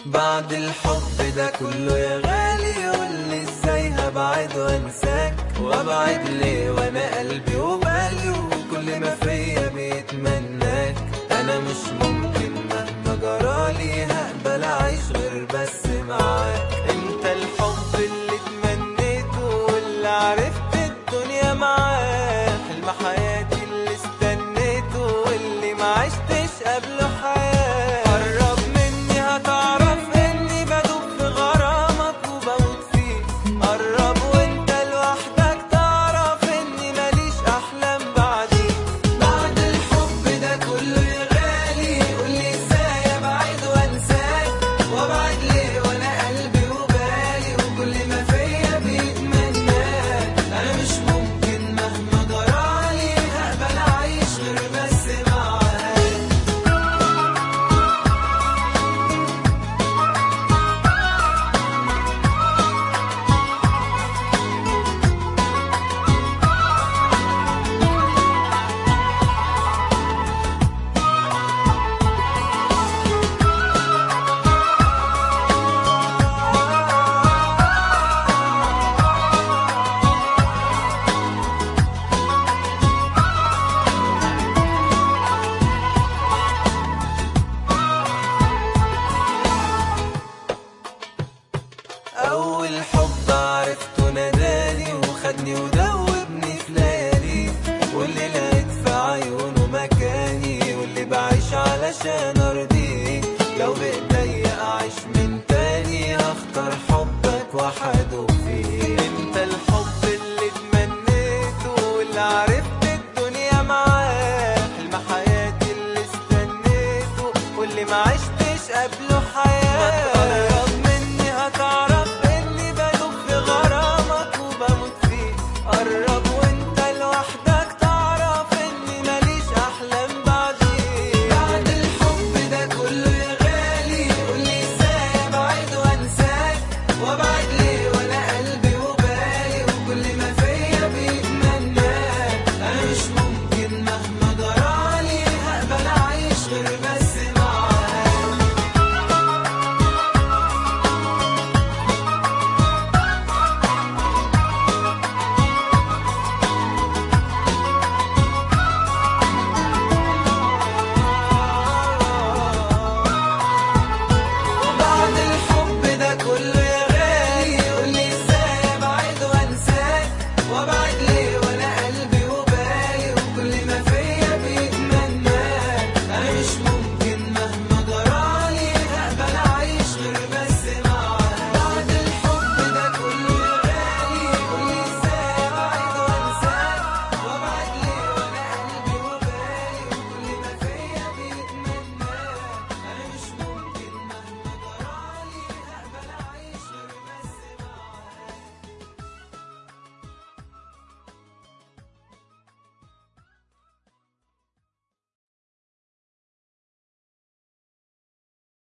بعد الحب ده كله يا غالي قولي ازاي هبعد وانساك، وابعد ليه وانا قلبي وبالي وكل ما فيا بيتمناك. انا مش ممكن مهما جرالي هقبل اعيش غير بس معاك. انت الحب اللي تمنيته واللي عرفت الدنيا معاه، حلم حياتي اللي استنيته واللي ما عشتش قبله حياة. قرب مني هتعرف اني بدوب في غرامك وبموت فيك، قرب وانت لوحدك تعرف اني ماليش احلام بعديك. بعد الحب ده كله يا غالي قولي ازاي ابعد وانساك، وابعد ليه وانا قلبي وبالي وكل ما فيا بيتمناك. انا مش ممكن مهما جرالي هقبل اعيش غير بس معاك. أول حب عرفته ناداني وخدني ودوبني في ليالي، واللي لقيت في عيونه مكاني واللي بعيش علشان